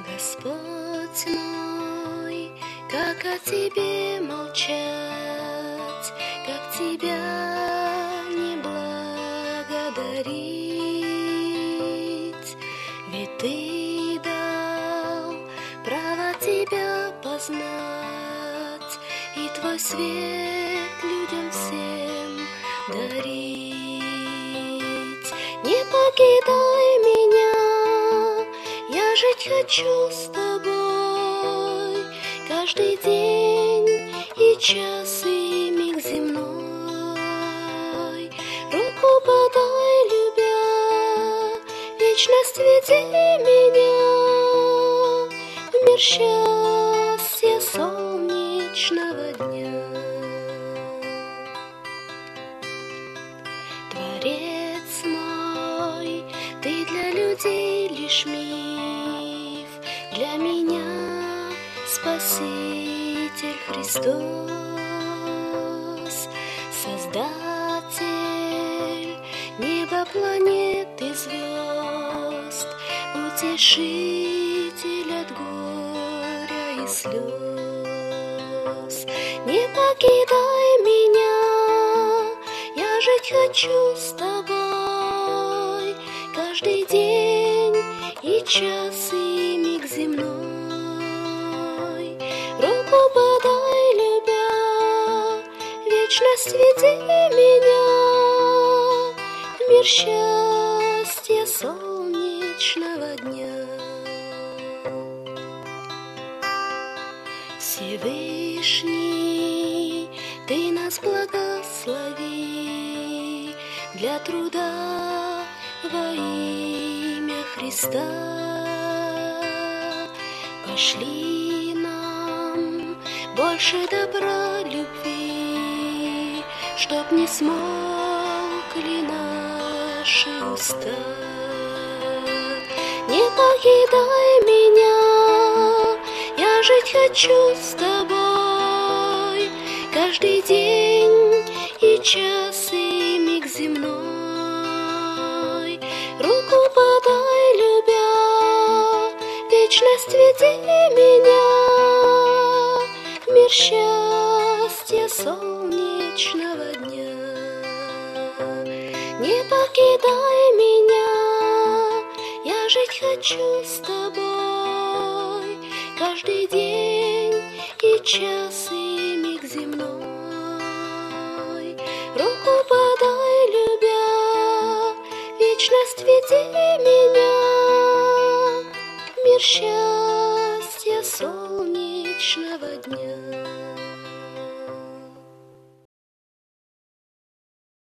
Господь мой, как о тебе молчать, как тебя не благодарить, ведь ты дал право тебя познать, и твой свет людям всем дарить. Не покидай меня, я жить хочу с тобой каждый день и час, и миг земной. Руку подай, любя, вечность веди меня в мир счастья солнечного дня. Творец мой, ты для людей лишь миф, для меня Спаситель Христос, Создатель неба, планет и звезд, Утешитель от горя и слез. Не покидай меня, я жить хочу с тобой каждый день и час, и миг земной. Руку подай, любя, вечность веди меня в мир счастья солнечного дня. Всевышний, ты нас благослови для труда во имя Христа. Пошли нам больше добра, любви, чтоб не смолкли наши уста. Не покидай меня, я жить хочу с тобой каждый день и час, и миг земной. Руку подай, любя, вечность веди меня в мир счастья солнечного дня. Не покидай меня, я жить хочу с тобой каждый день и час, и миг земной. Руку подай, любя, вечность веди меня в мир счастья солнечного дня.